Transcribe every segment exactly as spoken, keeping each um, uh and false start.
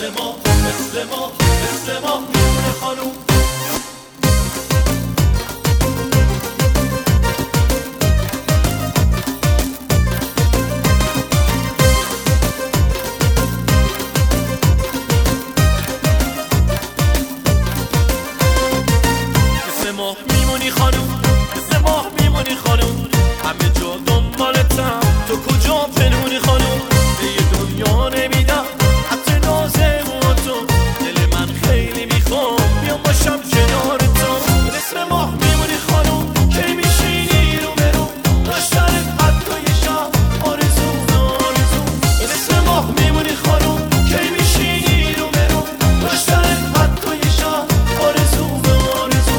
مثل ما مثل ما مثل ما میمونه خانوم. مثل ما میمونی خانوم، مثل ما میمونی خانوم، همه جا دنبالتم، تو کجا پنهونی خانوم. به یه دنیا نمیدم حتی نازمون تو، دل من خیلی میخوام بیام باشم کنار تو. مثل ما میمونی خانوم، کی میشینی رو برو، داشتنت حتی یه شب آرزو آرزو. مثل ما میمونی خانوم، کی میشینی رو برو، داشتنت حتی یه شب آرزو آرزو.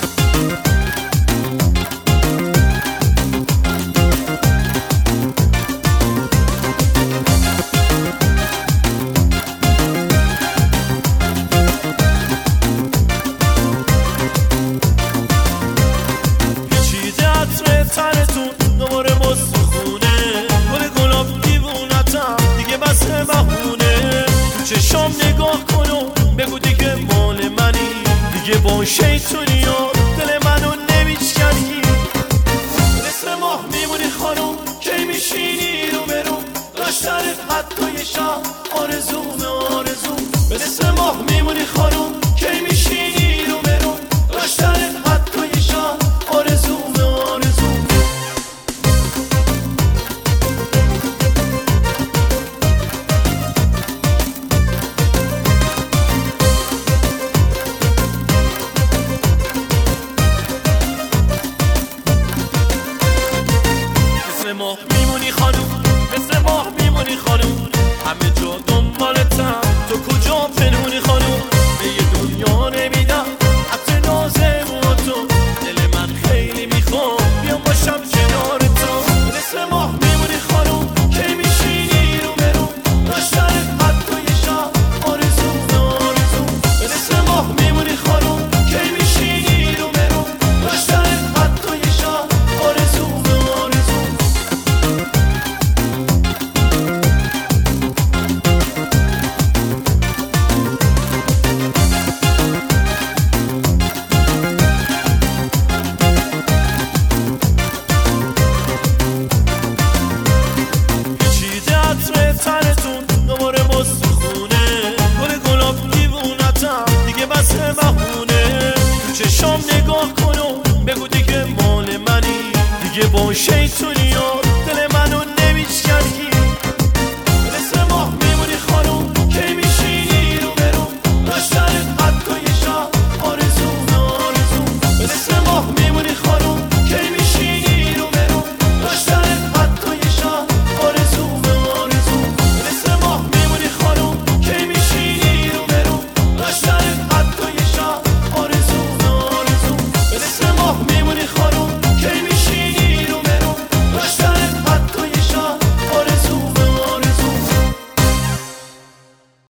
تنتون دوباره مستخونه، گل گلاب دیوونتم دیگه بس بهونه. تو چشام نگاه کن و بگو دیگه مال منی، دیگه با شیطونی و دل منو نمیشکنی. مثل ماه میمونی خانوم، کی میشینی رو برو، داشتنت حتی یه شب آرزو